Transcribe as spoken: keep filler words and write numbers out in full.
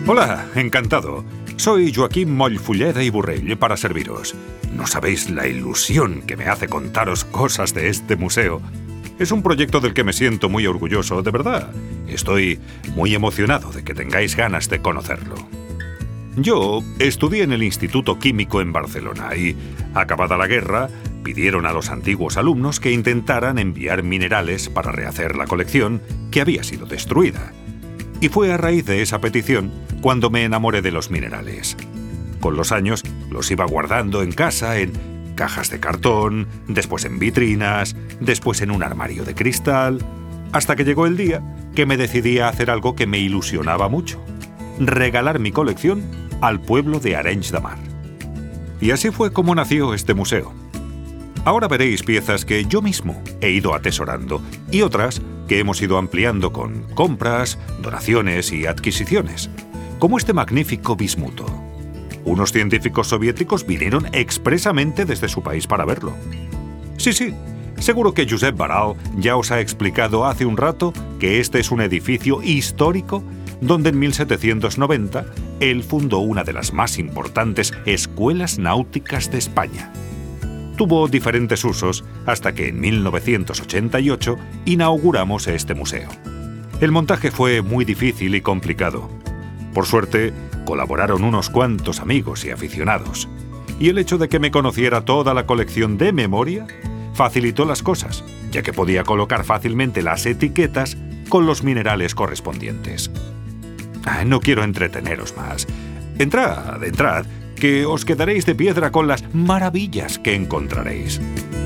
Hola, encantado. Soy Joaquim Mollfulleda i Borrell para serviros. No sabéis la ilusión que me hace contaros cosas de este museo. Es un proyecto del que me siento muy orgulloso, de verdad. Estoy muy emocionado de que tengáis ganas de conocerlo. Yo estudié en el Instituto Químico en Barcelona y, acabada la guerra, pidieron a los antiguos alumnos que intentaran enviar minerales para rehacer la colección que había sido destruida. Y fue a raíz de esa petición cuando me enamoré de los minerales. Con los años los iba guardando en casa en cajas de cartón, después en vitrinas, después en un armario de cristal, hasta que llegó el día que me decidí a hacer algo que me ilusionaba mucho: regalar mi colección al pueblo de Arenys de Mar. Y así fue como nació este museo. Ahora veréis piezas que yo mismo he ido atesorando y otras que hemos ido ampliando con compras, donaciones y adquisiciones, como este magnífico bismuto. Unos científicos soviéticos vinieron expresamente desde su país para verlo. Sí, sí, seguro que Josep Baralt ya os ha explicado hace un rato que este es un edificio histórico donde en mil setecientos noventa él fundó una de las más importantes escuelas náuticas de España. Tuvo diferentes usos hasta que en mil novecientos ochenta y ocho inauguramos este museo. El montaje fue muy difícil y complicado. Por suerte, colaboraron unos cuantos amigos y aficionados, y el hecho de que me conociera toda la colección de memoria facilitó las cosas, ya que podía colocar fácilmente las etiquetas con los minerales correspondientes. No quiero entreteneros más. Entrad, entrad, que os quedaréis de piedra con las maravillas que encontraréis.